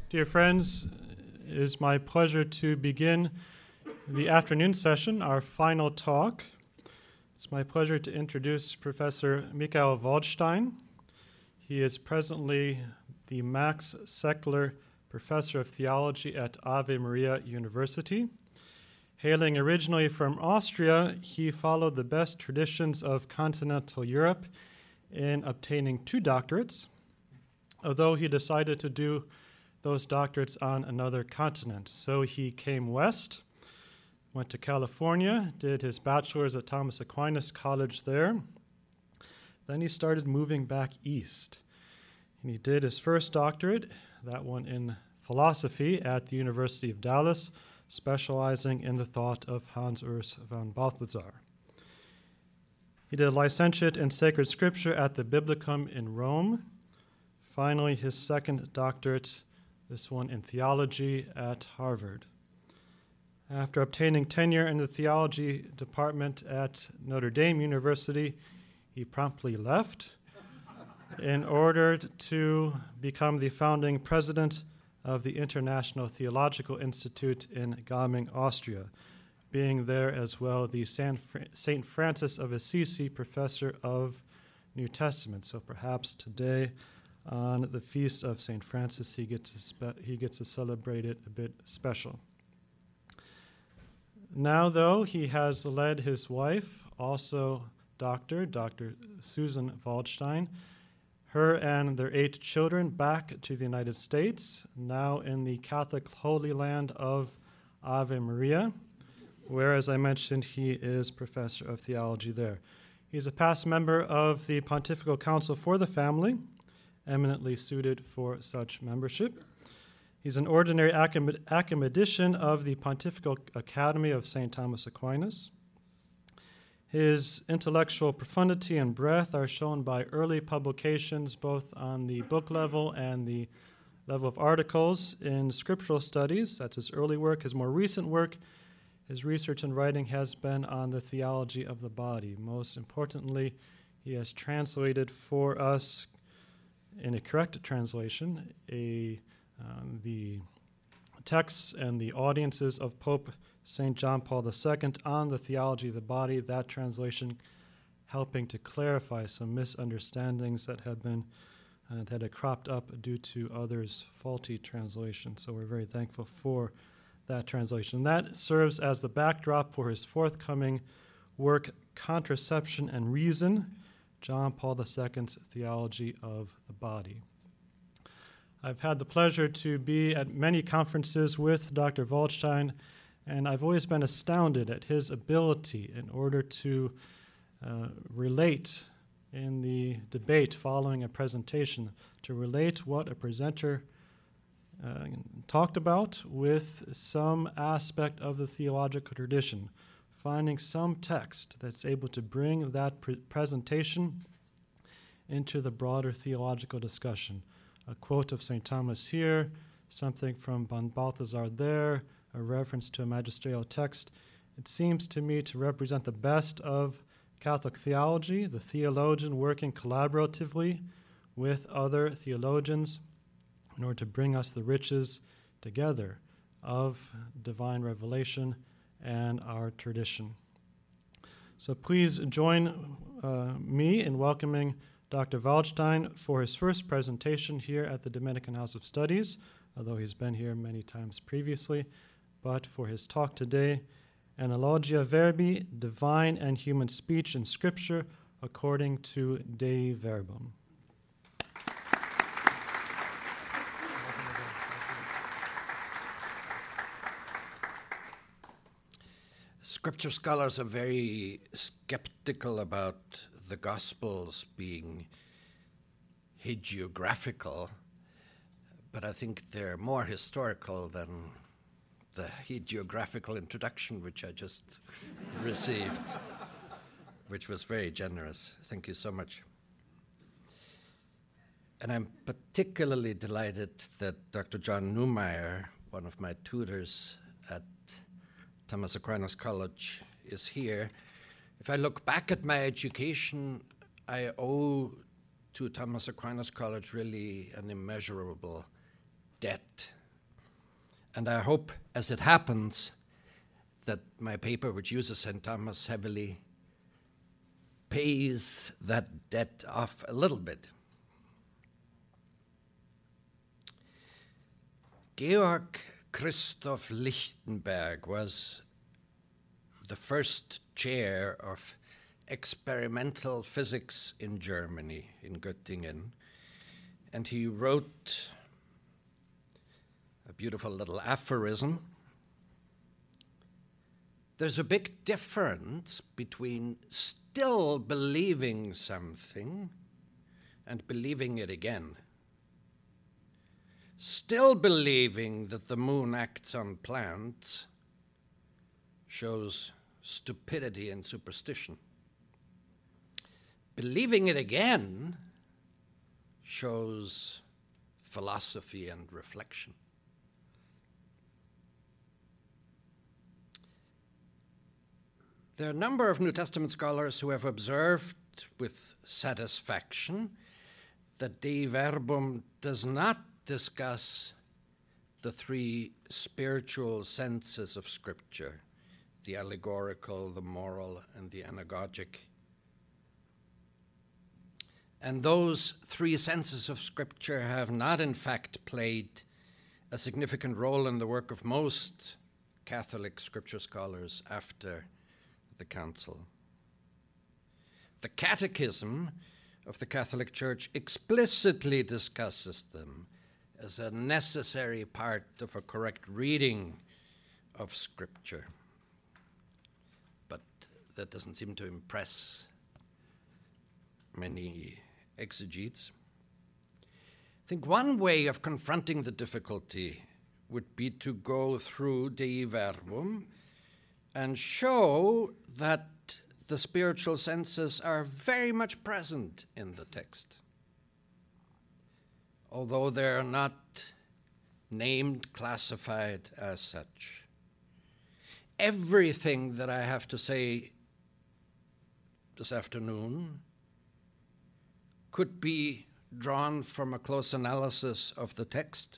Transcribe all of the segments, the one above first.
Dear friends, it is my pleasure to begin the afternoon session, our final talk. It's my pleasure to introduce Professor Michael Waldstein. He is presently the Max Seckler Professor of Theology at Ave Maria University. Hailing originally from Austria, he followed the best traditions of continental Europe in obtaining 2 doctorates, although he decided to do those doctorates on another continent. So he came west, went to California, did his bachelor's at Thomas Aquinas College there. Then he started moving back east. And he did his first doctorate, that one in philosophy, at the University of Dallas, specializing in the thought of Hans Urs von Balthasar. He did a licentiate in sacred scripture at the Biblicum in Rome. Finally, his second doctorate, this one in theology at Harvard. After obtaining tenure in the theology department at Notre Dame University, he promptly left in order to become the founding president of the International Theological Institute in Gaming, Austria, being there as well the St. Francis of Assisi Professor of New Testament. So perhaps today, on the feast of St. Francis, he gets to celebrate it a bit special. Now, though, he has led his wife, also Dr. Susan Waldstein, her and their 8 children back to the United States, now in the Catholic Holy Land of Ave Maria, where, as I mentioned, he is professor of theology there. He's a past member of the Pontifical Council for the Family, eminently suited for such membership. He's an ordinary academician of the Pontifical Academy of St. Thomas Aquinas. His intellectual profundity and breadth are shown by early publications both on the book level and the level of articles in scriptural studies. That's his early work. His more recent work, his research and writing has been on the theology of the body. Most importantly, he has translated for us, in a correct translation, the texts and the audiences of Pope St. John Paul II on the theology of the body, that translation helping to clarify some misunderstandings that had cropped up due to others' faulty translations. So we're very thankful for that translation. And that serves as the backdrop for his forthcoming work, Contraception and Reason, John Paul II's Theology of the Body. I've had the pleasure to be at many conferences with Dr. Waldstein, and I've always been astounded at his ability in order to relate in the debate following a presentation, to relate what a presenter talked about with some aspect of the theological tradition, finding some text that's able to bring that presentation into the broader theological discussion. A quote of St. Thomas here, something from von Balthasar there, a reference to a magisterial text. It seems to me to represent the best of Catholic theology, the theologian working collaboratively with other theologians in order to bring us the riches together of divine revelation and our tradition. So please join me in welcoming Dr. Waldstein for his first presentation here at the Dominican House of Studies, although he's been here many times previously, but for his talk today, Analogia Verbi, Divine and Human Speech in Scripture according to Dei Verbum. Scripture scholars are very skeptical about the Gospels being hagiographical, but I think they're more historical than the hagiographical introduction which I just received, which was very generous. Thank you so much. And I'm particularly delighted that Dr. John Neumeyer, one of my tutors at Thomas Aquinas College, is here. If I look back at my education, I owe to Thomas Aquinas College really an immeasurable debt And I hope, as it happens, that my paper, which uses St. Thomas heavily, pays that debt off a little bit. Georg Christoph Lichtenberg was the first chair of experimental physics in Germany, in Göttingen, and he wrote a beautiful little aphorism. There's a big difference between still believing something and believing it again. Still believing that the moon acts on plants shows stupidity and superstition. Believing it again shows philosophy and reflection. There are a number of New Testament scholars who have observed with satisfaction that Dei Verbum does not discuss the three spiritual senses of Scripture, the allegorical, the moral, and the anagogic. And those three senses of Scripture have not, in fact, played a significant role in the work of most Catholic Scripture scholars after the Council. The Catechism of the Catholic Church explicitly discusses them as a necessary part of a correct reading of Scripture. But that doesn't seem to impress many exegetes. I think one way of confronting the difficulty would be to go through Dei Verbum and show that the spiritual senses are very much present in the text. Although they're not named, classified as such. Everything that I have to say this afternoon could be drawn from a close analysis of the text.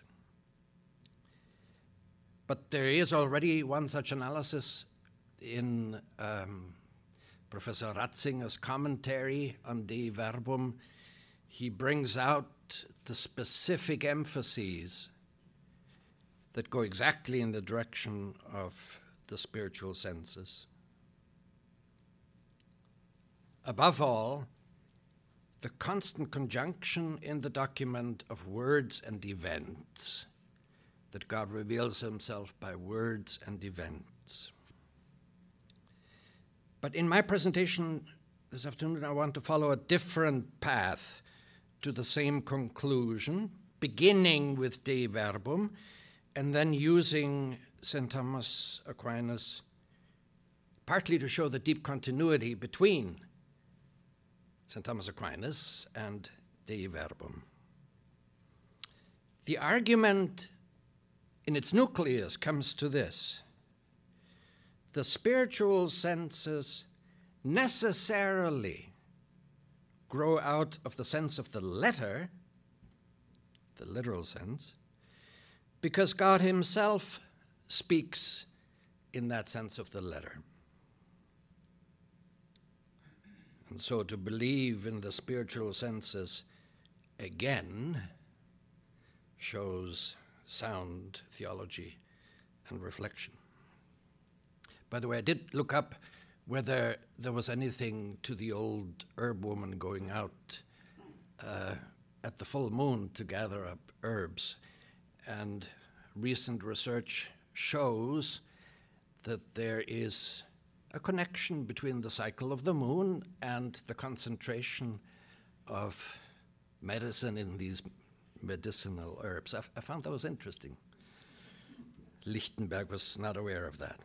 But there is already one such analysis in Professor Ratzinger's commentary on Dei Verbum. He brings out the specific emphases that go exactly in the direction of the spiritual senses. Above all, the constant conjunction in the document of words and events, that God reveals himself by words and events. But in my presentation this afternoon, I want to follow a different path to the same conclusion, beginning with Dei Verbum, and then using St. Thomas Aquinas partly to show the deep continuity between St. Thomas Aquinas and Dei Verbum. The argument in its nucleus comes to this: the spiritual senses necessarily grow out of the sense of the letter, the literal sense, because God himself speaks in that sense of the letter. And so to believe in the spiritual senses again shows sound theology and reflection. By the way, I did look up whether there was anything to the old herb woman going out at the full moon to gather up herbs. And recent research shows that there is a connection between the cycle of the moon and the concentration of medicine in these medicinal herbs. I found that was interesting. Lichtenberg was not aware of that.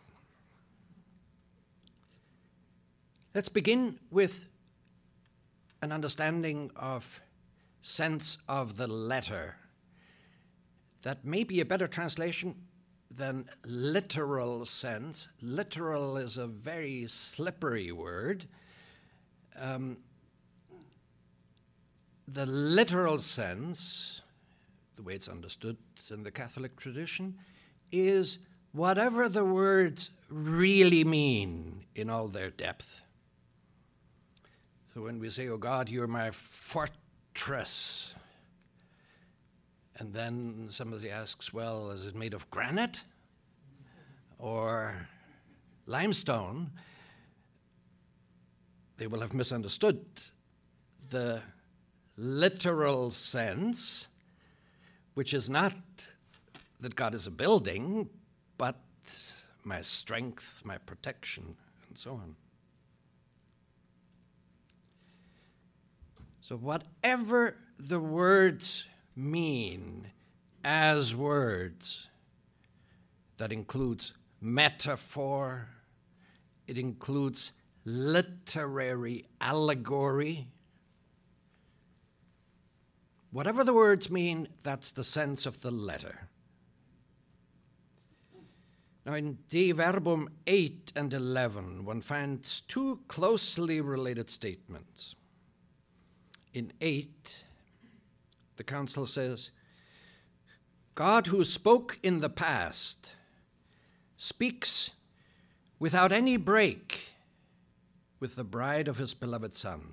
Let's begin with an understanding of sense of the letter. That may be a better translation than literal sense. Literal is a very slippery word. The literal sense, the way it's understood in the Catholic tradition, is whatever the words really mean in all their depth. So when we say, "Oh God, you're my fortress," and then somebody asks, "Well, is it made of granite or limestone?" they will have misunderstood the literal sense, which is not that God is a building, but my strength, my protection, and so on. So whatever the words mean as words, that includes metaphor, it includes literary allegory. Whatever the words mean, that's the sense of the letter. Now in De Verbum 8 and 11, one finds two closely related statements. In 8, the council says, God who spoke in the past speaks without any break with the bride of his beloved Son.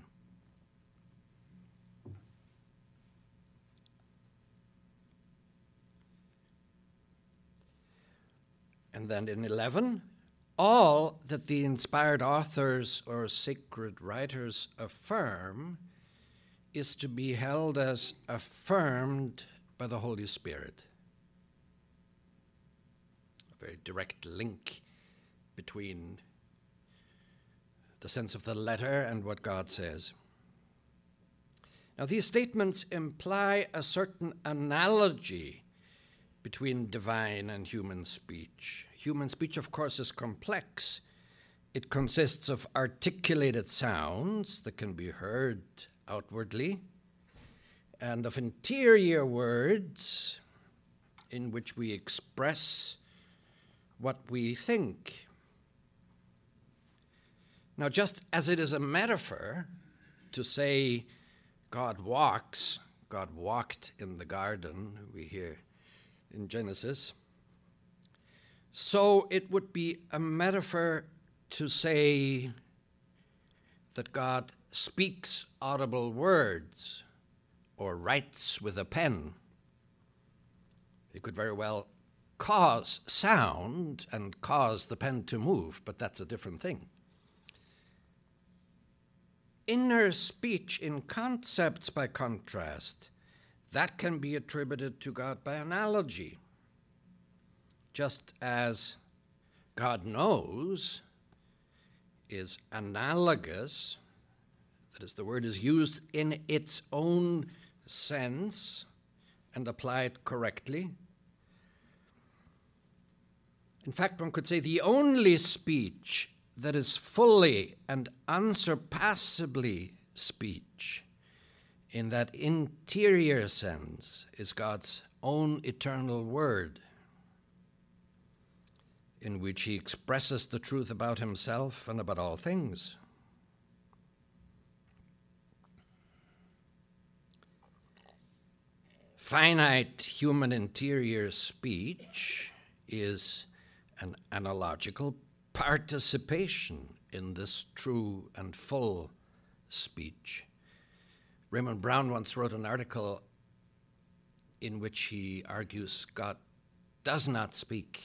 And then in 11, all that the inspired authors or sacred writers affirm is to be held as affirmed by the Holy Spirit. A very direct link between the sense of the letter and what God says. Now, these statements imply a certain analogy between divine and human speech. Human speech, of course, is complex. It consists of articulated sounds that can be heard outwardly, and of interior words in which we express what we think. Now, just as it is a metaphor to say God walks, God walked in the garden, we hear in Genesis, so it would be a metaphor to say that God speaks audible words or writes with a pen. He could very well cause sound and cause the pen to move, but that's a different thing. Inner speech in concepts, by contrast, that can be attributed to God by analogy. Just as God knows is analogous, that is, the word is used in its own sense and applied correctly. In fact, one could say the only speech that is fully and unsurpassably speech in that interior sense is God's own eternal word, in which he expresses the truth about himself and about all things. Finite human interior speech is an analogical participation in this true and full speech. Raymond Brown once wrote an article in which he argues God does not speak.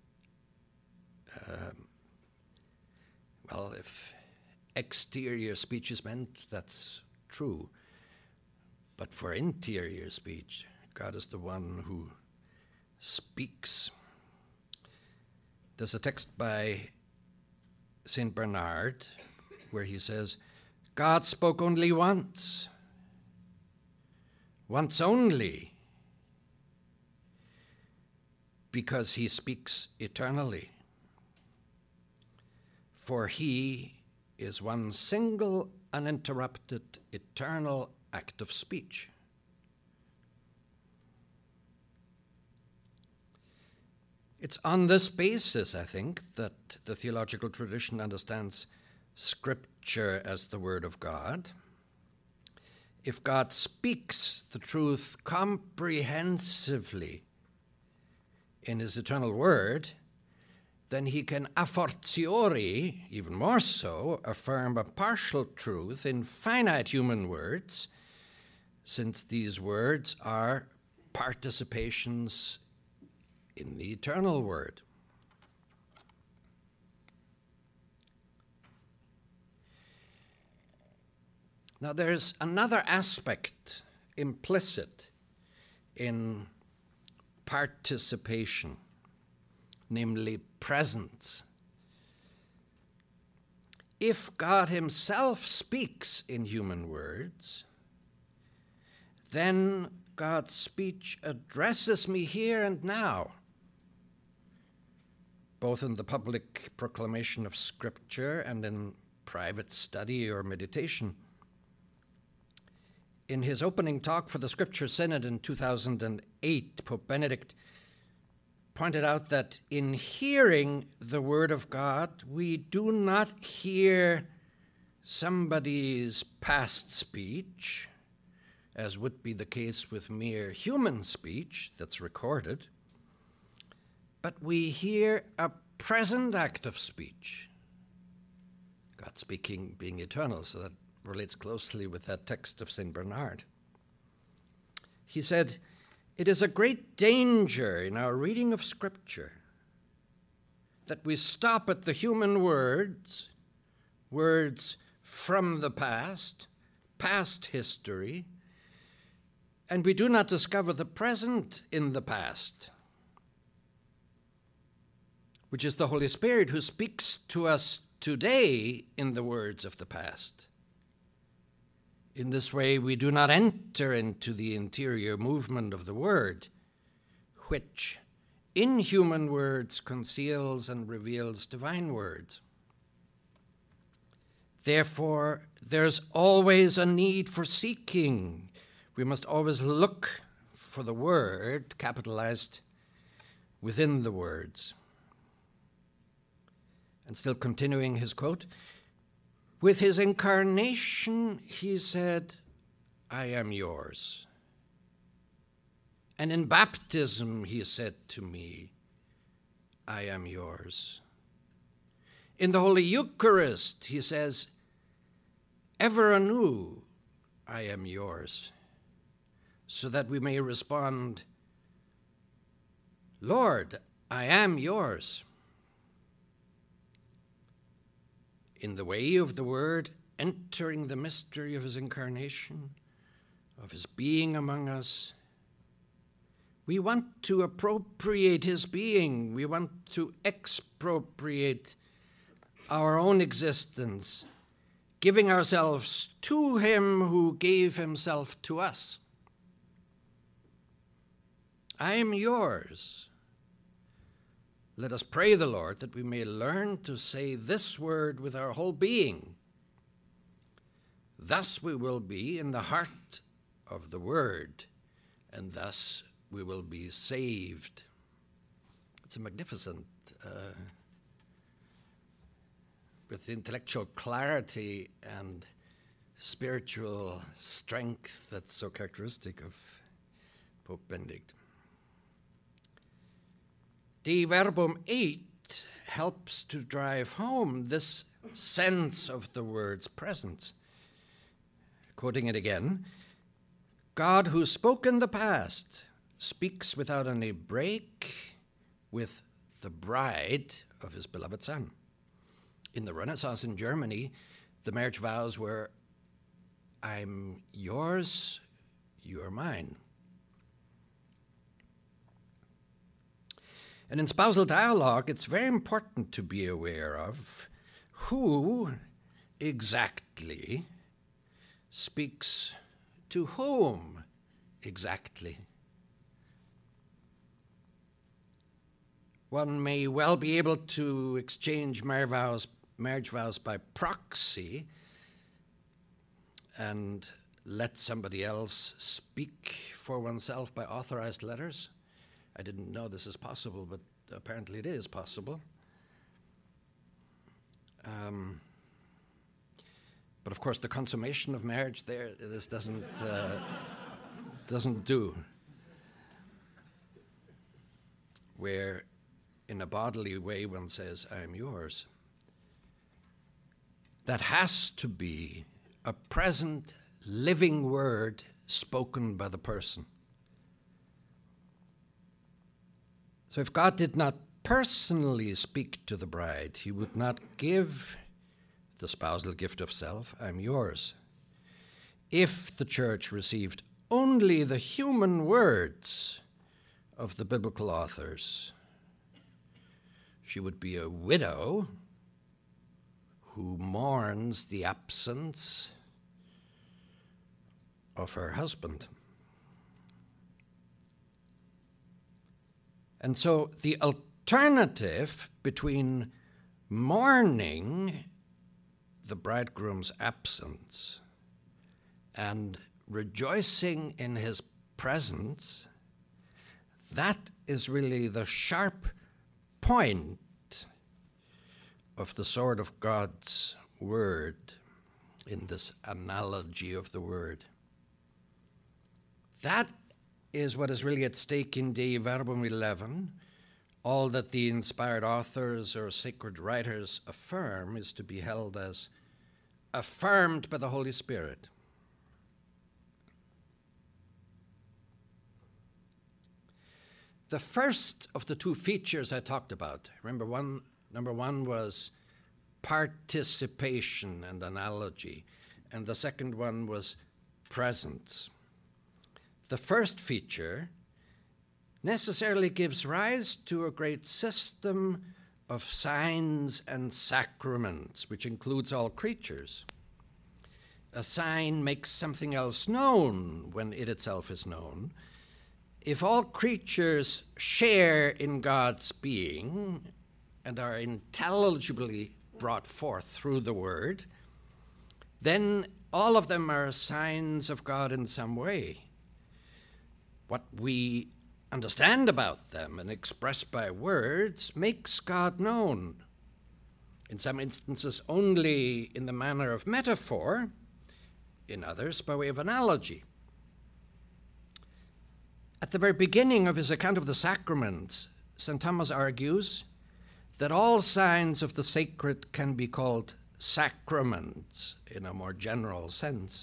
Well, if exterior speech is meant, that's true. But for interior speech, God is the one who speaks. There's a text by St. Bernard where he says, God spoke only once only, because he speaks eternally. For he is one single, uninterrupted, eternal act of speech. It's on this basis, I think, that the theological tradition understands Scripture as the Word of God. If God speaks the truth comprehensively in his eternal word, then he can a fortiori, even more so, affirm a partial truth in finite human words, since these words are participations in the eternal word. Now, there's another aspect implicit in participation, namely presence. If God himself speaks in human words, then God's speech addresses me here and now, both in the public proclamation of Scripture and in private study or meditation. In his opening talk for the Scripture Synod in 2008, Pope Benedict pointed out that in hearing the Word of God, we do not hear somebody's past speech, as would be the case with mere human speech that's recorded, but we hear a present act of speech. God speaking being eternal, so that relates closely with that text of St. Bernard. He said, "It is a great danger in our reading of Scripture that we stop at the human words, words from the past history, and we do not discover the present in the past, which is the Holy Spirit who speaks to us today in the words of the past. In this way, we do not enter into the interior movement of the Word, which in human words conceals and reveals divine words. Therefore, there's always a need for seeking. We must always look for the Word, capitalized, within the words." And still continuing his quote, "With his incarnation, he said, 'I am yours.' And in baptism, he said to me, 'I am yours.' In the Holy Eucharist, he says, 'Ever anew, I am yours,' so that we may respond, 'Lord, I am yours.' In the way of the Word, entering the mystery of his incarnation, of his being among us, we want to appropriate his being. We want to expropriate our own existence, giving ourselves to him who gave himself to us. I am yours. Let us pray the Lord that we may learn to say this word with our whole being. Thus we will be in the heart of the Word, and thus we will be saved." It's a magnificent, with the intellectual clarity and spiritual strength that's so characteristic of Pope Benedict. De Verbum 8 helps to drive home this sense of the word's presence. Quoting it again, "God who spoke in the past speaks without any break with the bride of his beloved Son." In the Renaissance in Germany, the marriage vows were, "I'm yours, you're mine." And in spousal dialogue, it's very important to be aware of who exactly speaks to whom exactly. One may well be able to exchange marriage vows by proxy and let somebody else speak for oneself by authorized letters. I didn't know this is possible, but apparently it is possible. But of course, the consummation of marriage this doesn't do. where in a bodily way one says, I am yours. That has to be a present, living word spoken by the person. So if God did not personally speak to the bride, he would not give the spousal gift of self, I'm yours. If the church received only the human words of the biblical authors, she would be a widow who mourns the absence of her husband. And so the alternative between mourning the bridegroom's absence and rejoicing in his presence, that is really the sharp point of the sword of God's word in this analogy of the word. That is what is really at stake in Dei Verbum 11. All that the inspired authors or sacred writers affirm is to be held as affirmed by the Holy Spirit. The first of the two features I talked about, number one was participation and analogy, and the second one was presence. The first feature necessarily gives rise to a great system of signs and sacraments, which includes all creatures. A sign makes something else known when it itself is known. If all creatures share in God's being and are intelligibly brought forth through the word, then all of them are signs of God in some way. What we understand about them and express by words makes God known. In some instances only in the manner of metaphor, in others by way of analogy. At the very beginning of his account of the sacraments, St. Thomas argues that all signs of the sacred can be called sacraments in a more general sense.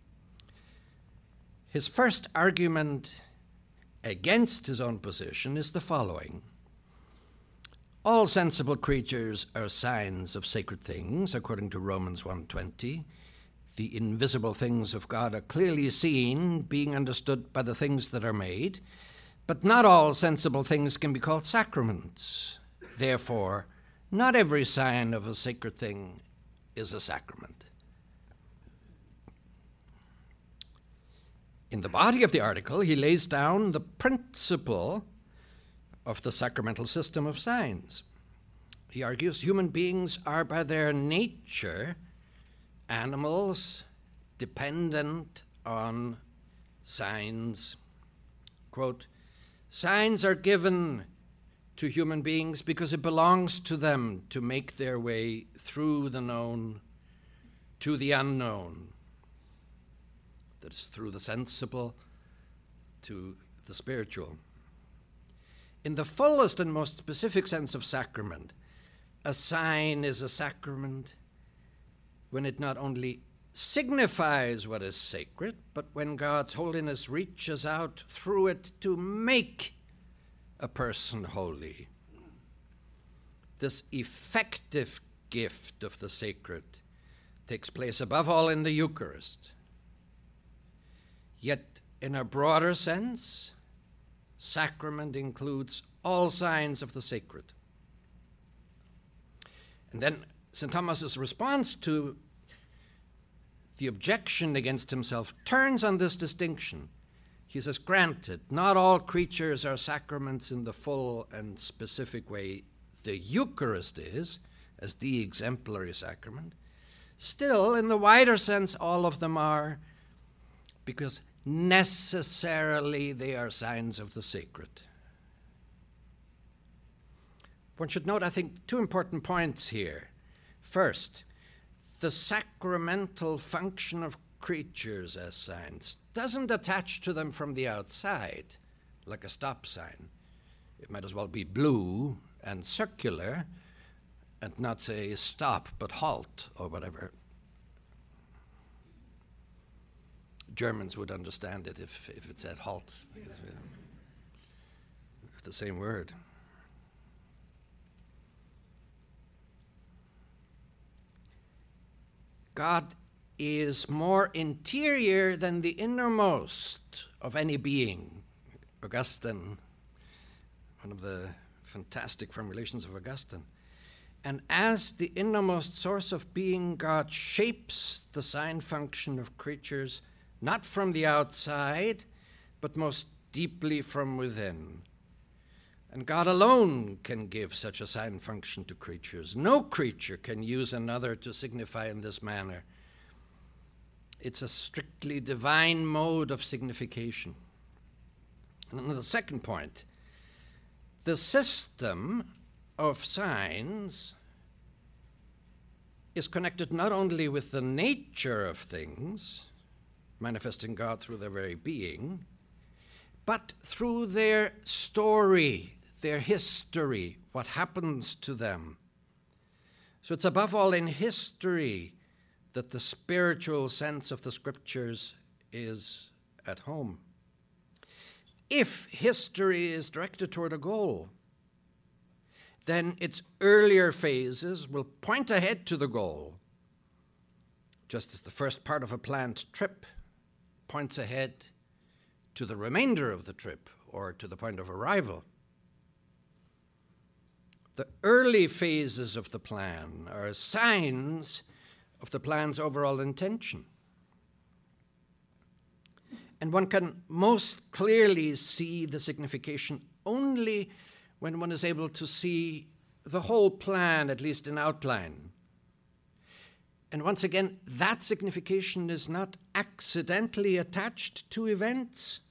His first argument against his own position is the following. All sensible creatures are signs of sacred things, according to Romans 1:20. The invisible things of God are clearly seen, being understood by the things that are made, but not all sensible things can be called sacraments. Therefore, not every sign of a sacred thing is a sacrament. In the body of the article, he lays down the principle of the sacramental system of signs. He argues human beings are by their nature animals dependent on signs. Quote, signs are given to human beings because it belongs to them to make their way through the known to the unknown. That is through the sensible to the spiritual. In the fullest and most specific sense of sacrament, a sign is a sacrament when it not only signifies what is sacred, but when God's holiness reaches out through it to make a person holy. This effective gift of the sacred takes place above all in the Eucharist. Yet, in a broader sense, sacrament includes all signs of the sacred. And then St. Thomas's response to the objection against himself turns on this distinction. He says, granted, not all creatures are sacraments in the full and specific way the Eucharist is, as the exemplary sacrament. Still, in the wider sense, all of them are, because necessarily they are signs of the sacred. One should note, I think, two important points here. First, the sacramental function of creatures as signs doesn't attach to them from the outside, like a stop sign. It might as well be blue and circular and not say stop, but halt or whatever. Germans would understand it if it said halt, because the same word. God is more interior than the innermost of any being. Augustine, one of the fantastic formulations of Augustine. And as the innermost source of being, God shapes the sign function of creatures not from the outside, but most deeply from within. And God alone can give such a sign function to creatures. No creature can use another to signify in this manner. It's a strictly divine mode of signification. And the second point, the system of signs is connected not only with the nature of things, manifesting God through their very being, but through their story, their history, what happens to them. So it's above all in history that the spiritual sense of the Scriptures is at home. If history is directed toward a goal, then its earlier phases will point ahead to the goal, just as the first part of a planned trip points ahead to the remainder of the trip or to the point of arrival. The early phases of the plan are signs of the plan's overall intention. And one can most clearly see the signification only when one is able to see the whole plan, at least in outline. And once again, that signification is not accidentally attached to events,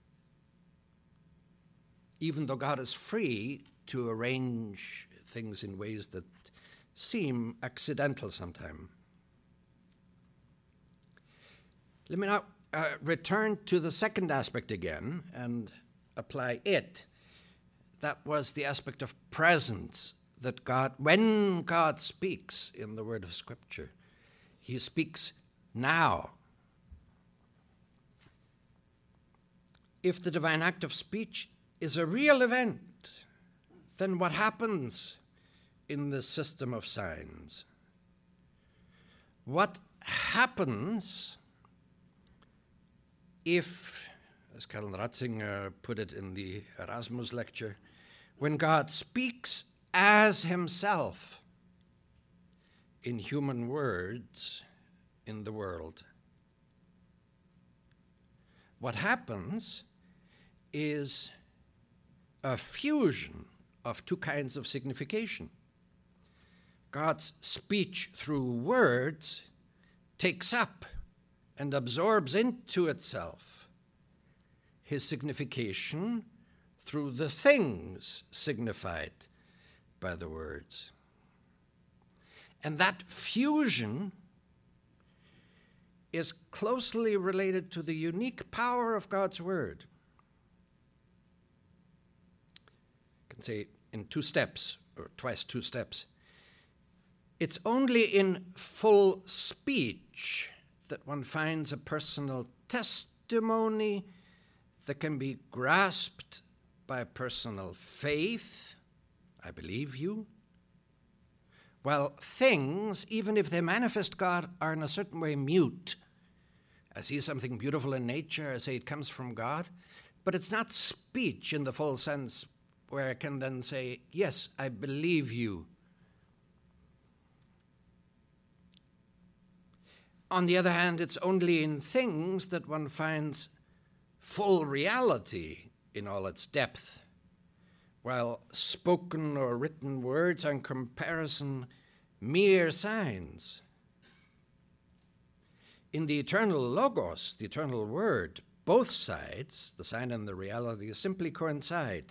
even though God is free to arrange things in ways that seem accidental sometimes. Let me now return to the second aspect again and apply it. That was the aspect of presence, that God, when God speaks in the word of Scripture, he speaks now. If the divine act of speech is a real event, then what happens in the system of signs? What happens if, as Karl Ratzinger put it in the Erasmus lecture, when God speaks as himself in human words in the world? What happens is a fusion of two kinds of signification. God's speech through words takes up and absorbs into itself his signification through the things signified by the words. And that fusion is closely related to the unique power of God's word. I can say in two steps, or twice two steps. It's only in full speech that one finds a personal testimony that can be grasped by personal faith. I believe you. While things, even if they manifest God, are in a certain way mute. I see something beautiful in nature, I say it comes from God, but it's not speech in the full sense where I can then say, yes, I believe you. On the other hand, it's only in things that one finds full reality in all its depth, while spoken or written words are in comparison mere signs. In the eternal Logos, the eternal Word, both sides, the sign and the reality, simply coincide.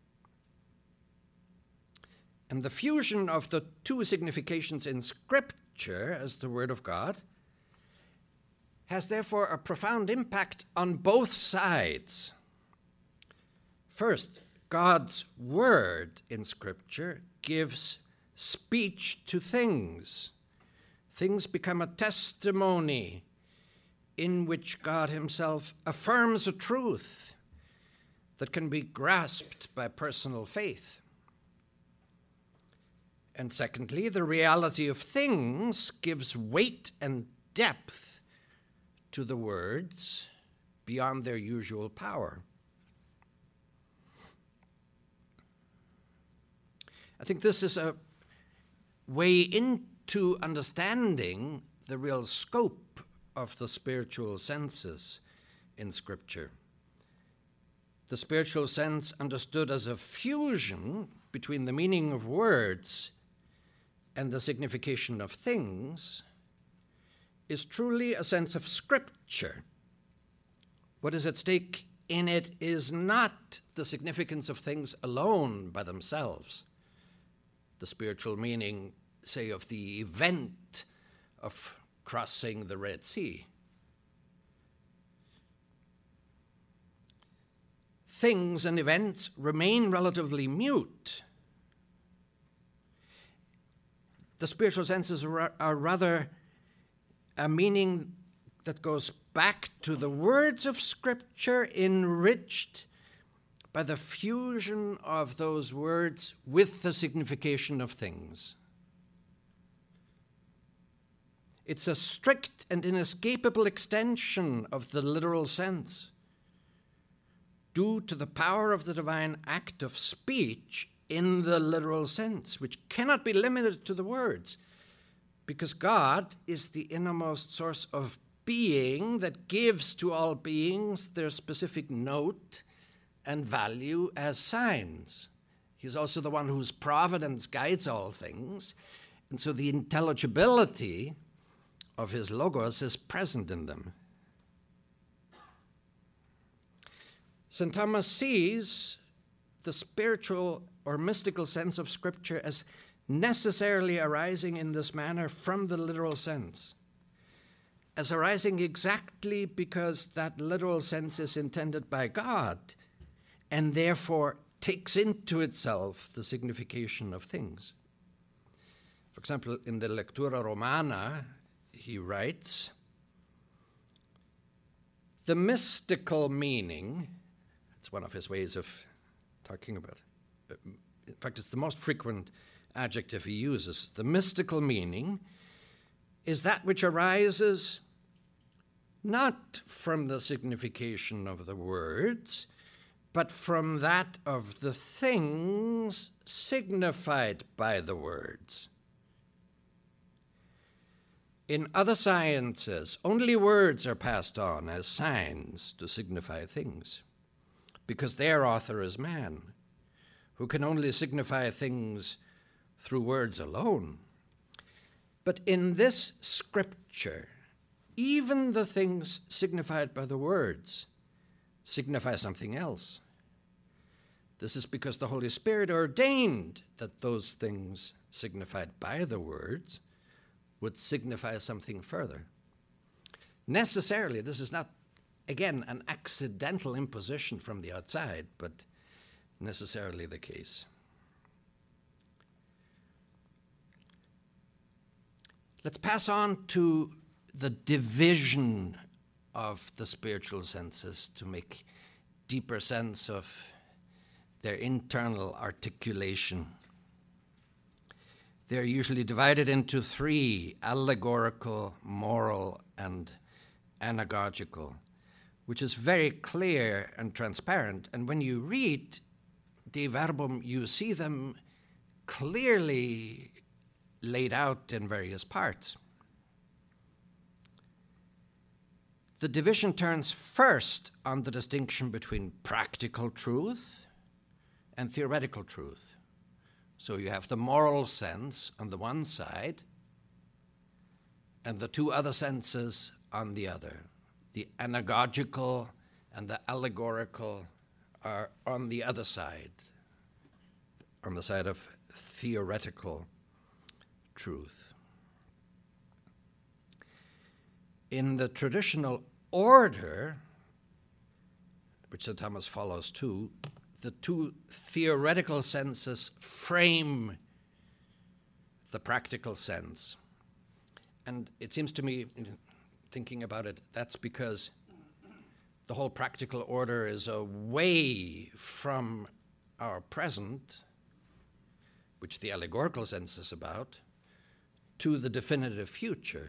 And the fusion of the two significations in Scripture as the Word of God has therefore a profound impact on both sides. First, God's word in Scripture gives speech to things. Things become a testimony in which God himself affirms a truth that can be grasped by personal faith. And secondly, the reality of things gives weight and depth to the words beyond their usual power. I think this is a way into understanding the real scope of the spiritual senses in Scripture. The spiritual sense, understood as a fusion between the meaning of words and the signification of things, is truly a sense of Scripture. What is at stake in it is not the significance of things alone by themselves, the spiritual meaning, say, of the event of crossing the Red Sea. Things and events remain relatively mute. The spiritual senses are rather a meaning that goes back to the words of Scripture, enriched by the fusion of those words with the signification of things. It's a strict and inescapable extension of the literal sense, due to the power of the divine act of speech in the literal sense, which cannot be limited to the words, because God is the innermost source of being that gives to all beings their specific note and value as signs. He's also the one whose providence guides all things, and so the intelligibility of his logos is present in them. St. Thomas sees the spiritual or mystical sense of Scripture as necessarily arising in this manner from the literal sense, as arising exactly because that literal sense is intended by God and therefore takes into itself the signification of things. For example, in the Lectura Romana, he writes, "The mystical meaning," it's one of his ways of talking about it. In fact, it's the most frequent adjective he uses. The mystical meaning is that which arises not from the signification of the words, but from that of the things signified by the words. In other sciences, only words are passed on as signs to signify things, because their author is man, who can only signify things through words alone. But in this Scripture, even the things signified by the words signify something else. This is because the Holy Spirit ordained that those things signified by the words would signify something further. Necessarily, this is not, again, an accidental imposition from the outside, but necessarily the case. Let's pass on to the division of the spiritual senses to make deeper sense of their internal articulation. They're usually divided into three: allegorical, moral, and anagogical, which is very clear and transparent. And when you read De Verbum, you see them clearly laid out in various parts. The division turns first on the distinction between practical truth and theoretical truth. So you have the moral sense on the one side and the two other senses on the other. The anagogical and the allegorical are on the other side, on the side of theoretical truth. In the traditional order, which St. Thomas follows too, the two theoretical senses frame the practical sense. And it seems to me, thinking about it, that's because the whole practical order is away from our present, which the allegorical sense is about, to the definitive future,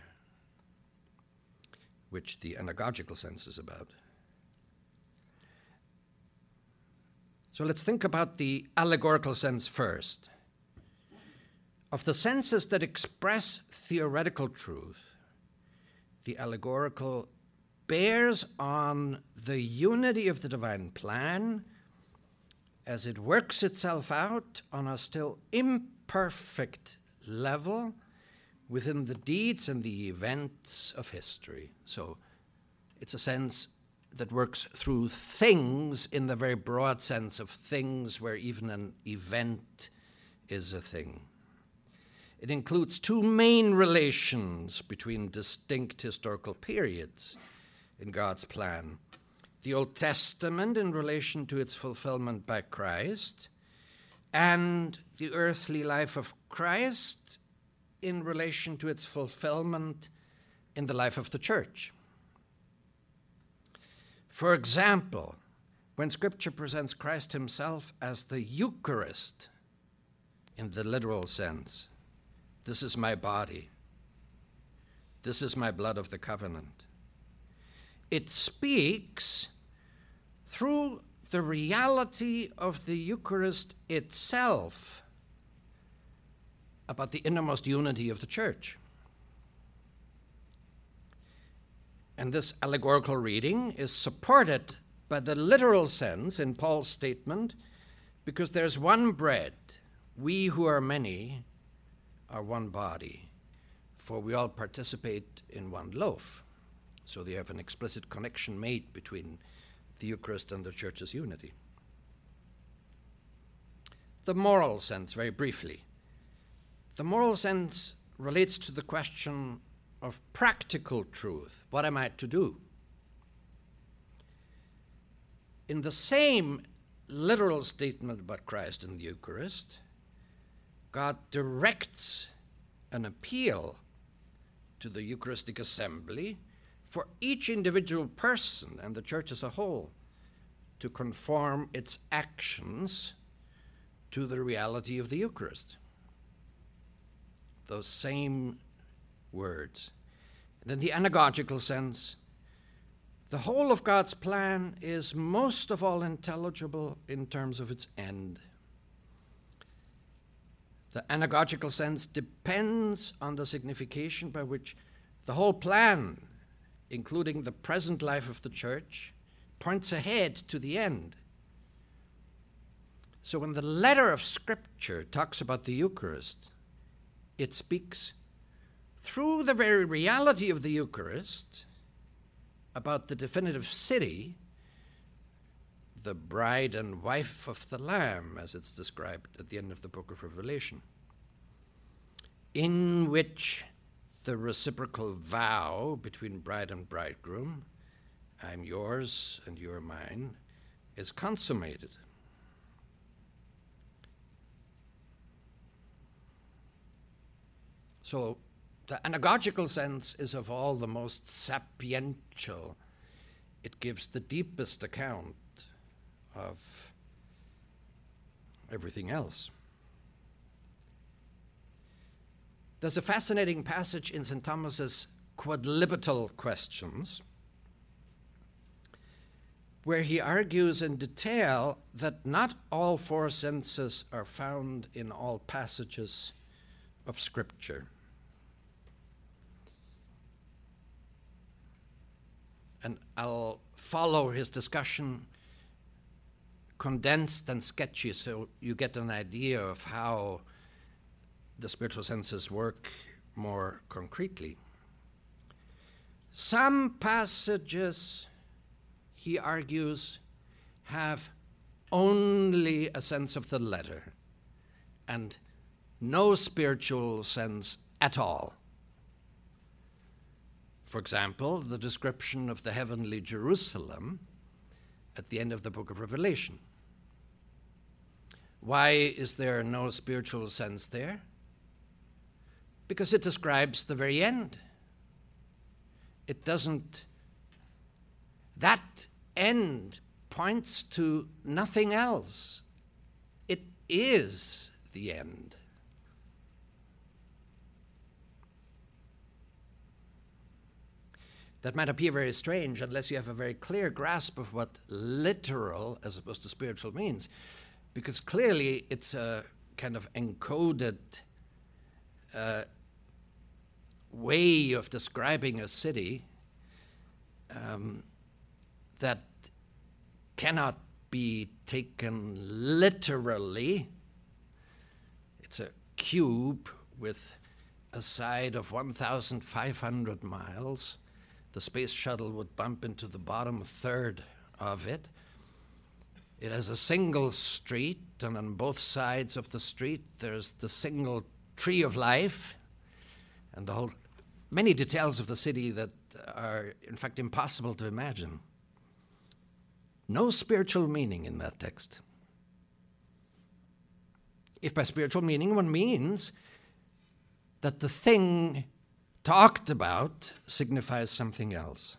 which the anagogical sense is about. So let's think about the allegorical sense first. Of the senses that express theoretical truth, the allegorical bears on the unity of the divine plan as it works itself out on a still imperfect level within the deeds and the events of history. So it's a sense that works through things in the very broad sense of things, where even an event is a thing. It includes two main relations between distinct historical periods in God's plan: the Old Testament in relation to its fulfillment by Christ, and the earthly life of Christ in relation to its fulfillment in the life of the church. For example, when Scripture presents Christ himself as the Eucharist in the literal sense, this is my body, this is my blood of the covenant, it speaks through the reality of the Eucharist itself about the innermost unity of the church. And this allegorical reading is supported by the literal sense in Paul's statement, because there's one bread, we who are many are one body, for we all participate in one loaf. So they have an explicit connection made between the Eucharist and the church's unity. The moral sense, very briefly. The moral sense relates to the question of practical truth. What am I to do? In the same literal statement about Christ in the Eucharist, God directs an appeal to the Eucharistic assembly for each individual person and the church as a whole to conform its actions to the reality of the Eucharist. Those same words. And in the anagogical sense, the whole of God's plan is most of all intelligible in terms of its end. The anagogical sense depends on the signification by which the whole plan, including the present life of the church, points ahead to the end. So when the letter of Scripture talks about the Eucharist, it speaks through the very reality of the Eucharist about the definitive city, the bride and wife of the Lamb, as it's described at the end of the book of Revelation, in which the reciprocal vow between bride and bridegroom, I'm yours and you're mine, is consummated. So the anagogical sense is of all the most sapiential. It gives the deepest account of everything else. There's a fascinating passage in St. Thomas's Quodlibetal Questions where he argues in detail that not all four senses are found in all passages of Scripture. And I'll follow his discussion condensed and sketchy so you get an idea of how the spiritual senses work more concretely. Some passages, he argues, have only a sense of the letter and no spiritual sense at all. For example, the description of the heavenly Jerusalem at the end of the book of Revelation. Why is there no spiritual sense there? Because it describes the very end. It doesn't. That end points to nothing else. It is the end. That might appear very strange unless you have a very clear grasp of what literal as opposed to spiritual means, because clearly it's a kind of encoded way of describing a city that cannot be taken literally. It's a cube with a side of 1,500 miles. The space shuttle would bump into the bottom third of it. It has a single street, and on both sides of the street there's the single tree of life, and the whole many details of the city that are in fact impossible to imagine. No spiritual meaning in that text. If by spiritual meaning one means that the thing talked about signifies something else.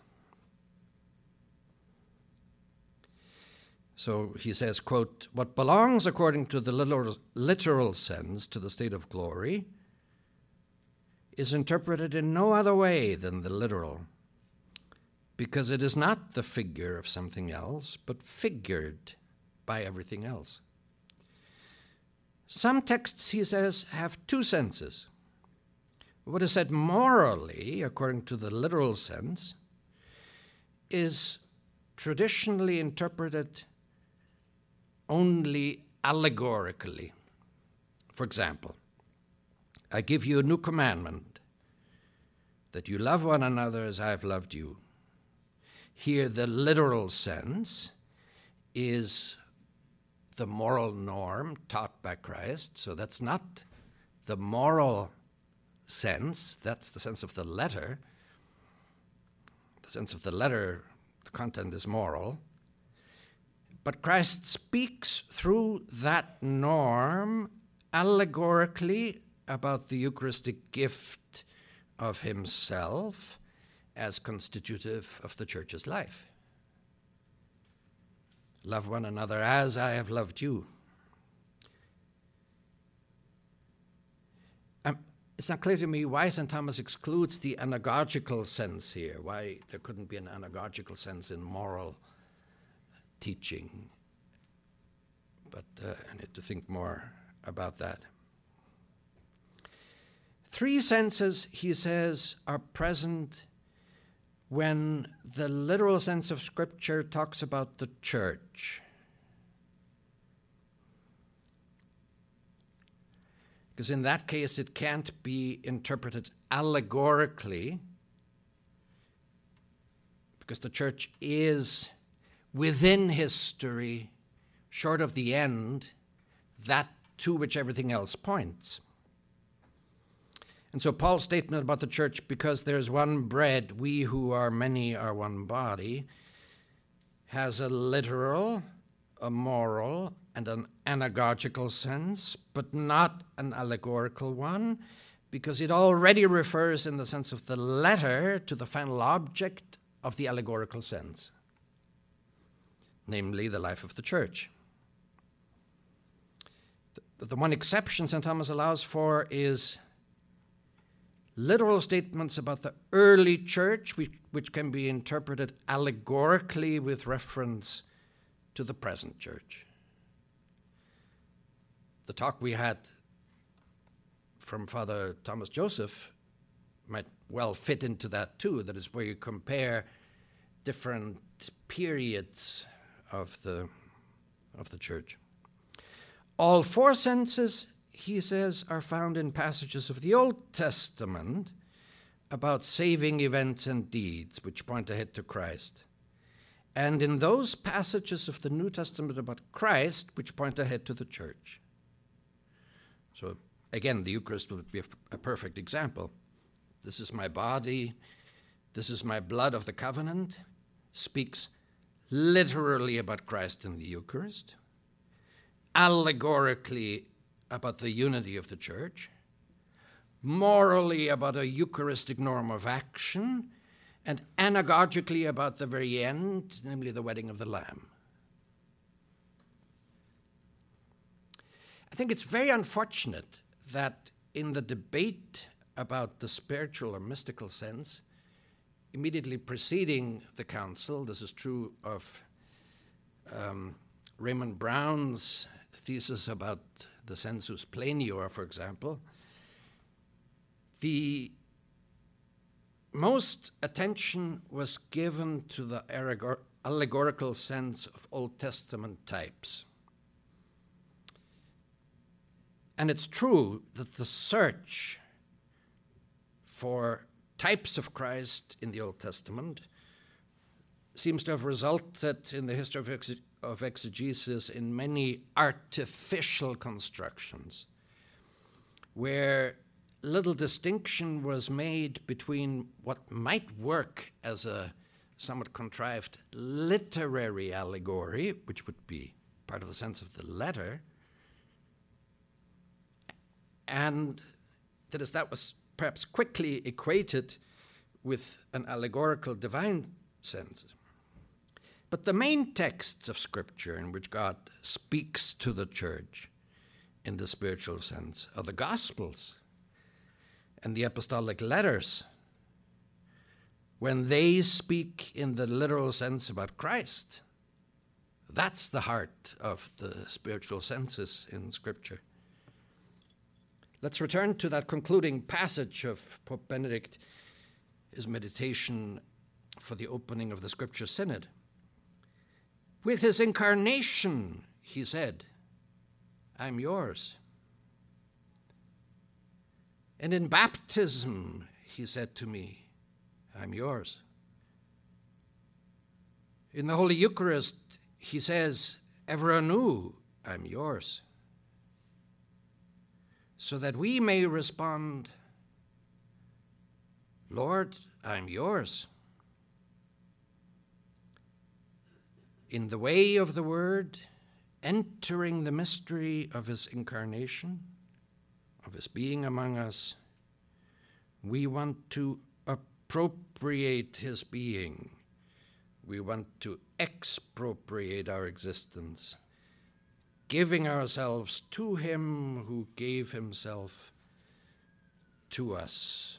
So he says, quote, "What belongs according to the literal sense to the state of glory is interpreted in no other way than the literal, because it is not the figure of something else, but figured by everything else." Some texts, he says, have two senses. What is said morally, according to the literal sense, is traditionally interpreted only allegorically. For example, I give you a new commandment, that you love one another as I have loved you. Here, the literal sense is the moral norm taught by Christ, so that's not the moral sense, that's the sense of the letter. The sense of the letter, the content is moral. But Christ speaks through that norm allegorically about the Eucharistic gift of himself as constitutive of the church's life. Love one another as I have loved you. It's not clear to me why St. Thomas excludes the anagogical sense here, why there couldn't be an anagogical sense in moral teaching. But I need to think more about that. Three senses, he says, are present when the literal sense of Scripture talks about the church. Because in that case, it can't be interpreted allegorically, because the church is, within history, short of the end, that to which everything else points. And so Paul's statement about the church, because there's one bread, we who are many are one body, has a literal, a moral, and an anagogical sense, but not an allegorical one, because it already refers in the sense of the letter to the final object of the allegorical sense, namely the life of the church. The one exception St. Thomas allows for is literal statements about the early church, which can be interpreted allegorically with reference to the present church. The talk we had from Father Thomas Joseph might well fit into that too. That is where you compare different periods of the church. All four senses, he says, are found in passages of the Old Testament about saving events and deeds which point ahead to Christ, and in those passages of the New Testament about Christ which point ahead to the church. So again, the Eucharist would be a perfect example. This is my body, this is my blood of the covenant, speaks literally about Christ in the Eucharist. allegorically about the unity of the church, morally about a Eucharistic norm of action, and anagogically about the very end, namely the wedding of the Lamb. I think it's very unfortunate that in the debate about the spiritual or mystical sense, immediately preceding the council, this is true of Raymond Brown's thesis about the sensus plenior, for example, the most attention was given to the allegorical sense of Old Testament types. And it's true that the search for types of Christ in the Old Testament seems to have resulted in the history of exegesis in many artificial constructions, where little distinction was made between what might work as a somewhat contrived literary allegory, which would be part of the sense of the letter, and that was perhaps quickly equated with an allegorical divine sense. But the main texts of Scripture in which God speaks to the church in the spiritual sense are the Gospels and the apostolic letters, when they speak in the literal sense about Christ. That's the heart of the spiritual senses in Scripture. Let's return to that concluding passage of Pope Benedict, his meditation for the opening of the Scripture Synod. With his incarnation, he said, I'm yours. And in baptism, he said to me, I'm yours. In the Holy Eucharist, he says, ever anew, I'm yours. So that we may respond, Lord, I'm yours. In the way of the Word, entering the mystery of his incarnation, of his being among us, we want to appropriate his being. We want to expropriate our existence, giving ourselves to him who gave himself to us.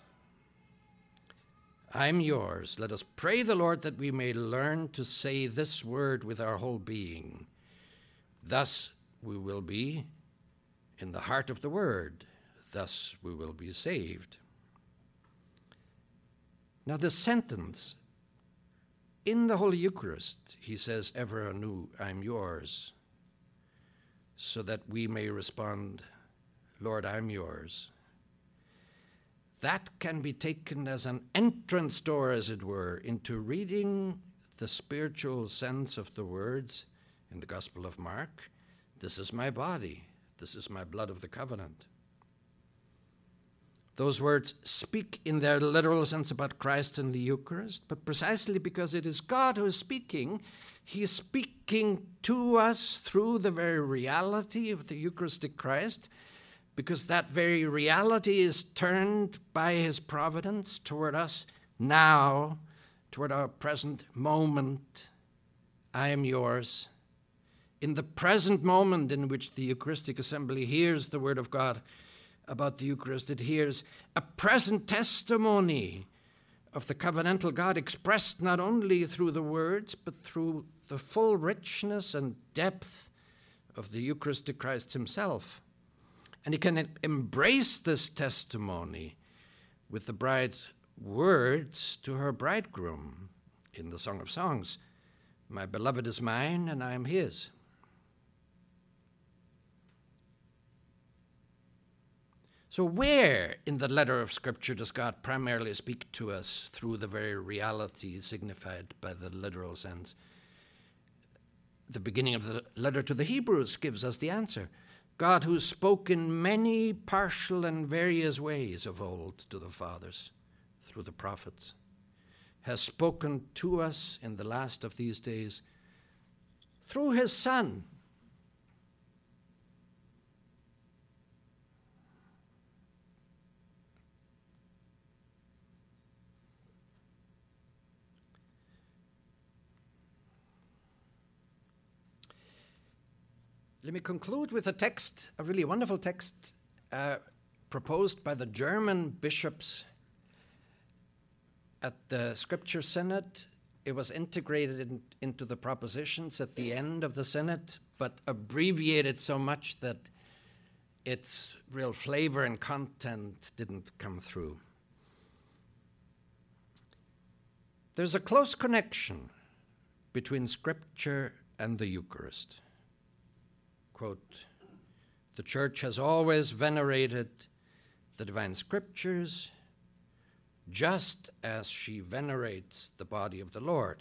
I'm yours. Let us pray the Lord that we may learn to say this word with our whole being. Thus we will be in the heart of the word. Thus we will be saved. Now this sentence, in the Holy Eucharist, he says, ever anew, I'm yours, so that we may respond, Lord, I'm yours. That can be taken as an entrance door, as it were, into reading the spiritual sense of the words in the Gospel of Mark. This is my body. This is my blood of the covenant. Those words speak in their literal sense about Christ and the Eucharist, but precisely because it is God who is speaking, he is speaking to us through the very reality of the Eucharistic Christ, because that very reality is turned by his providence toward us now, toward our present moment. I am yours. In the present moment in which the Eucharistic assembly hears the word of God about the Eucharist, it hears a present testimony of the covenantal God expressed not only through the words, but through the full richness and depth of the Eucharistic Christ himself. And he can embrace this testimony with the bride's words to her bridegroom in the Song of Songs. My beloved is mine, and I am his. So where in the letter of Scripture does God primarily speak to us through the very reality signified by the literal sense? The beginning of the letter to the Hebrews gives us the answer. God, who spoke in many partial and various ways of old to the fathers through the prophets, has spoken to us in the last of these days through his Son, Let me conclude with a text, a really wonderful text proposed by the German bishops at the Scripture Synod. It was integrated into the propositions at the end of the Synod, but abbreviated so much that its real flavor and content didn't come through. There's a close connection between Scripture and the Eucharist. Quote, "The Church has always venerated the divine Scriptures just as she venerates the body of the Lord,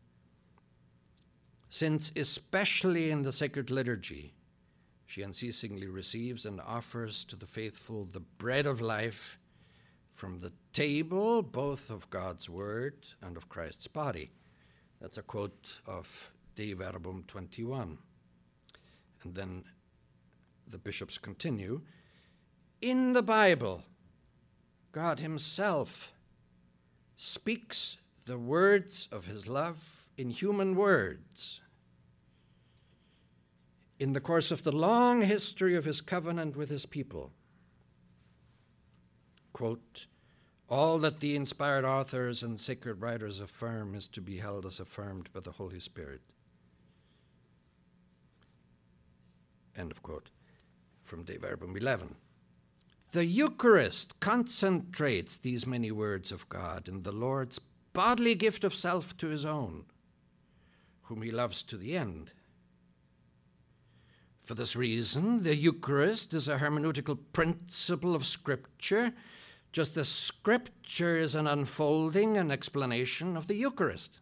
since especially in the sacred liturgy, she unceasingly receives and offers to the faithful the bread of life from the table, both of God's word and of Christ's body." That's a quote of Dei Verbum 21. And then the bishops continue, "In the Bible, God himself speaks the words of his love in human words. In the course of the long history of his covenant with his people, quote, all that the inspired authors and sacred writers affirm is to be held as affirmed by the Holy Spirit. End of quote. From Dei Verbum 11. The Eucharist concentrates these many words of God in the Lord's bodily gift of self to his own, whom he loves to the end. For this reason, the Eucharist is a hermeneutical principle of Scripture, just as Scripture is an unfolding and explanation of the Eucharist.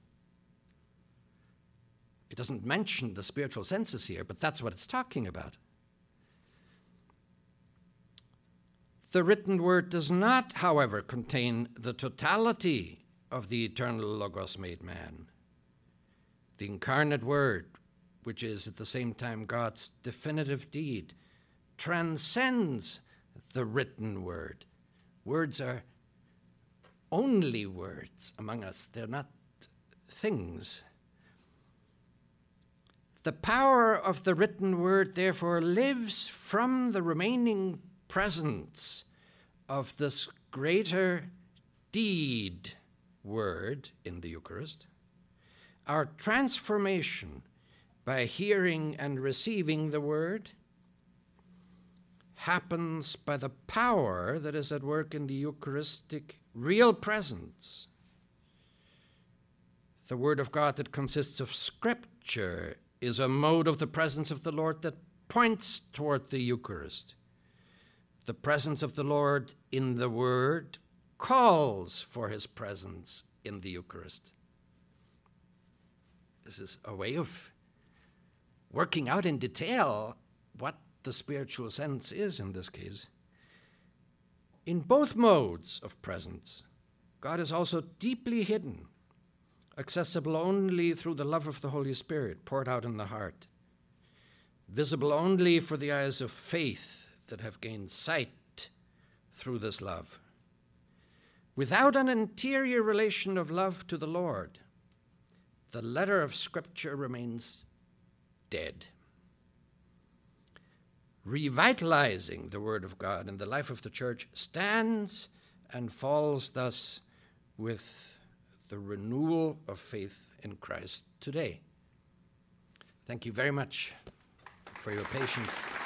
It doesn't mention the spiritual senses here, but that's what it's talking about. The written word does not, however, contain the totality of the eternal Logos made man. The incarnate word, which is at the same time God's definitive deed, transcends the written word. Words are only words among us. They're not things. The power of the written word, therefore, lives from the remaining presence of this greater deed word in the Eucharist. Our transformation by hearing and receiving the word happens by the power that is at work in the Eucharistic real presence. The Word of God that consists of Scripture is a mode of the presence of the Lord that points toward the Eucharist. The presence of the Lord in the Word calls for his presence in the Eucharist. This is a way of working out in detail what the spiritual sense is in this case. In both modes of presence, God is also deeply hidden, accessible only through the love of the Holy Spirit poured out in the heart, visible only for the eyes of faith that have gained sight through this love. Without an interior relation of love to the Lord, the letter of Scripture remains dead. Revitalizing the Word of God in the life of the Church stands and falls thus with the renewal of faith in Christ today. Thank you very much for your patience.